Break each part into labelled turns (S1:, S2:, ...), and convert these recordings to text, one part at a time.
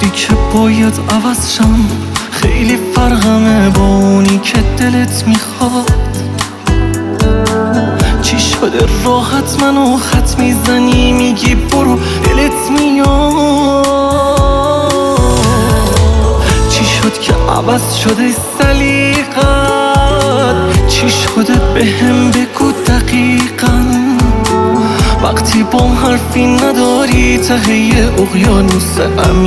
S1: میدونی که باید عوض شم، خیلی فرقمه با اونی که دلت میخواد. چی شده راحت منو خط میزنی، میگی برو دلت میاد. چی شد که عوض شده سلیقت، چی شده بهم بگو دقیقاً. وقتی با حرفی نداری ته اقیانوس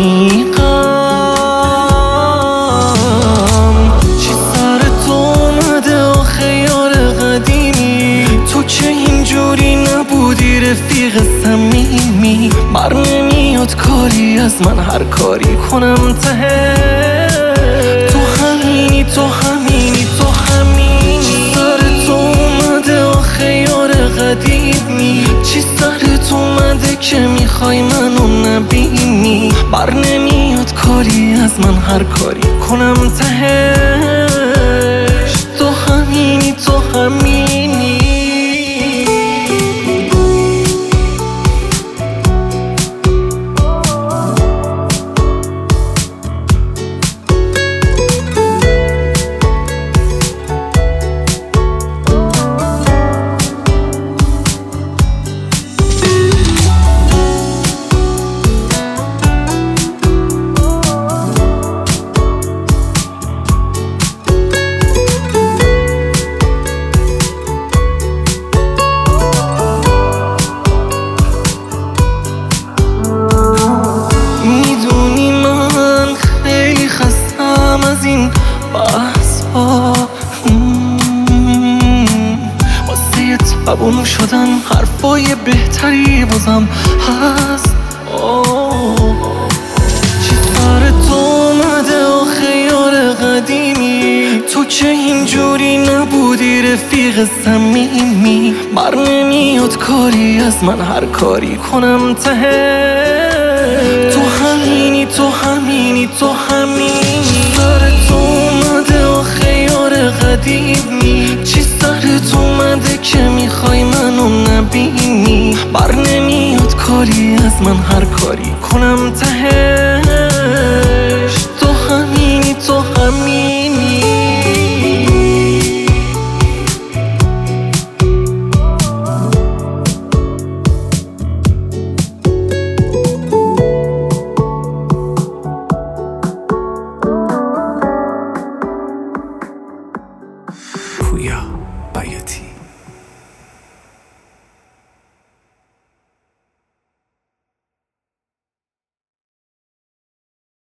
S1: عمیقم. چی سر تو اومده آخه یار قدیمی، تو که اینجوری نبودی رفیق صمیمی. بر نمیاد کاری از من هر کاری کنم ته تو همینی، تو همینی، تو همینی. چی سر تو اومده آخه یار قدیمی، چی سرت اومده که میخوای منو نبینی. بر نمیاد کاری از من هر کاری کنم تهش تو همینی، تو همینی. از این بحث ها واسه تبون شدن حرفای بهتری بازم هست. چی سر تو اومده آخه یار قدیمی، تو که اینجوری نبودی رفیق صمیمی. بر نمیاد کاری از من هر کاری کنم ته تو همینی، تو همینی، تو همینی. سر تو اومده آخه یار قدیمی، چی سرت اومده که میخوای منو نبینی. بر نمیاد کاری از من هر کاری کنم تهش تو همینی، تو همینی.
S2: پویا بیاتی.